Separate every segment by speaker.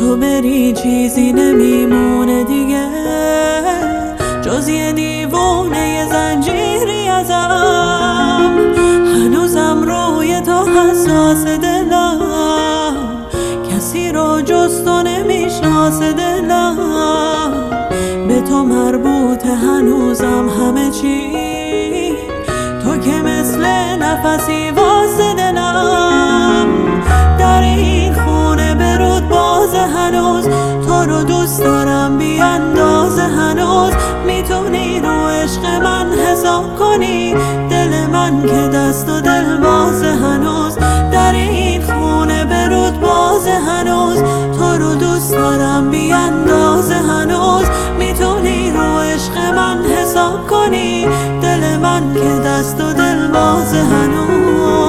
Speaker 1: تو بری چیزی نمیمونه دیگه جز یه دیوونه یه زنجیری ازم. هنوزم روی تو حساس دلم، کسی رو جز تو نمیشناسه دلم. به تو مربوطه هنوزم همه چی، تو که مثل نفسی واسه دلم. در این خونه برود باز هنوز، تو رو دوست دارم بی اندازه هنوز. میتونی رو عشق من حساب کنی، دل من که دست و دل باز هنوز. در این خونه برود باز هنوز، تو رو دوست دارم بی اندازه هنوز. میتونی رو عشق من حساب کنی، دل من که دست و دل باز هنوز.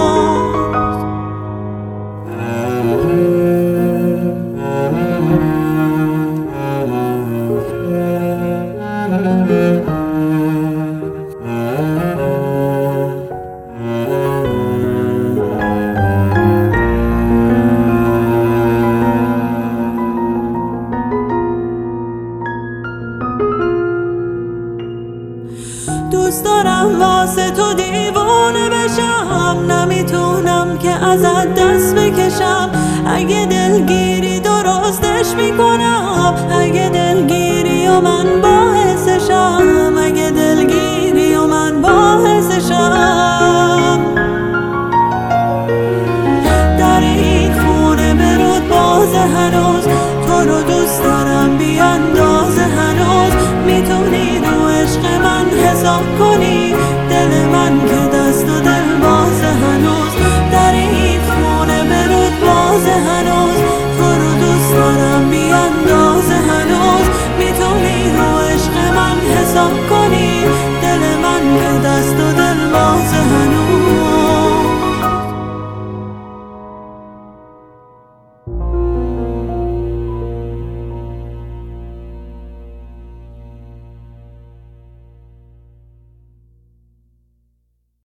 Speaker 1: دوست دارم واسه تو دیوانه بشم، نمیتونم که ازت دست بکشم. اگه دلگیری درستش میکنم، اگه دلگیری و من باعثشم، اگه دلگیری و من باعثشم. در این خونه برود باز هنوز، تو رو دوست دارم بی اندازه هنوز. میتونی رو عشق من حساب کنی،